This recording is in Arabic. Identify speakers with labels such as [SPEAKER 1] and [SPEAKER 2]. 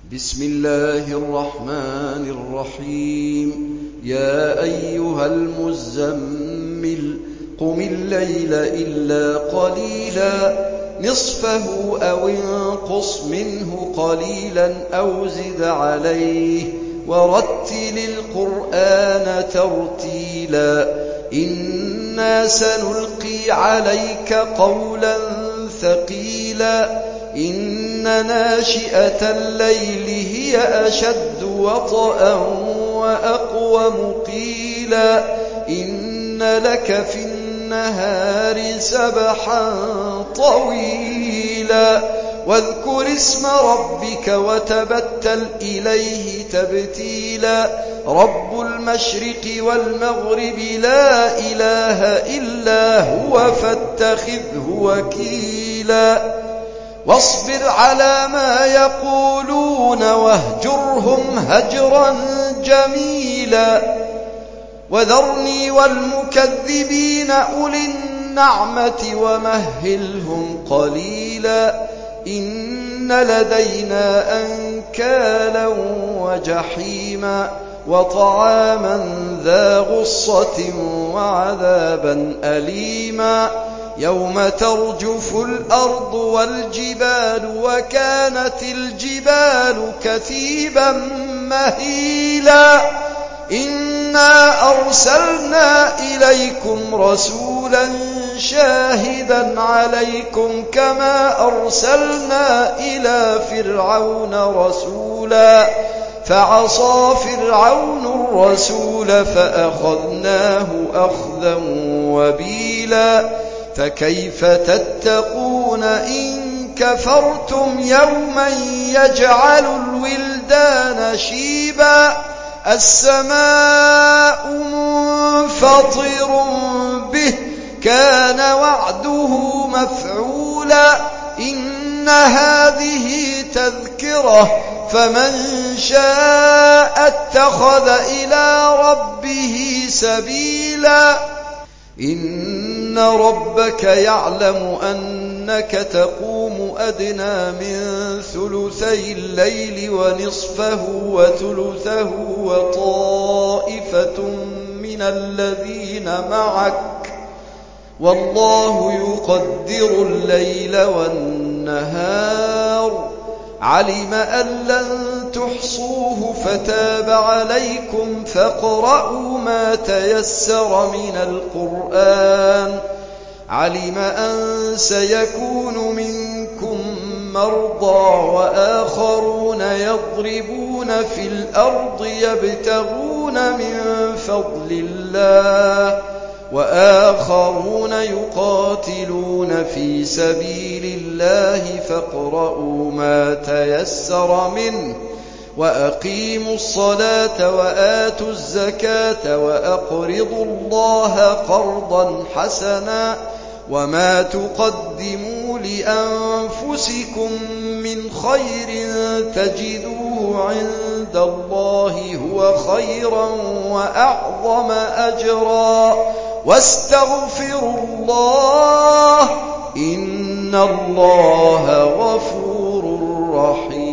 [SPEAKER 1] بسم الله الرحمن الرحيم. يا أيها المزمل قم الليل إلا قليلا نصفه أو انقص منه قليلا أو زد عليه ورتل القرآن ترتيلا إنا سنلقي عليك قولا ثقيلا إن ناشئة الليل هي أشد وطئا وأقوم قيلا إن لك في النهار سبحا طويلا واذكر اسم ربك وتبتل إليه تبتيلا رب المشرق والمغرب لا إله إلا هو فاتخذه وكيلا واصبر على ما يقولون واهجرهم هجرا جميلا وذرني والمكذبين أولي النعمة ومهلهم قليلا إن لدينا أنكالا وجحيما وطعاما ذا غصة وعذابا أليما يوم ترجف الأرض والجبال وكانت الجبال كثيبا مهيلا إنا أرسلنا إليكم رسولا شاهدا عليكم كما أرسلنا إلى فرعون رسولا فعصى فرعون الرسول فأخذناه أخذا وبيلا فكيف تتقون إن كفرتم يوما يجعل الولدان شيبا السماء منفطر به كان وعده مفعولا إن هذه تذكرة فمن شاء اتخذ إلى ربه سبيلا إن ربك يعلم أنك تقوم أدنى من ثلثي الليل ونصفه وثلثه وطائفة من الذين معك والله يقدر الليل والنهار علم أن لن تحصوه فتاب عليكم فاقرؤوا ما تيسر من القرآن علم أن سيكون منكم مرضى وآخرون يضربون في الأرض يبتغون من فضل الله وآخرون يقاتلون في سبيل الله فاقرؤوا ما تيسر منه وأقيموا الصلاة وآتوا الزكاة وأقرضوا الله قرضا حسنا وما تقدموا لأنفسكم من خير تجدوه عند الله هو خيرا وأعظم أجرا واستغفروا الله إن الله غفور رحيم.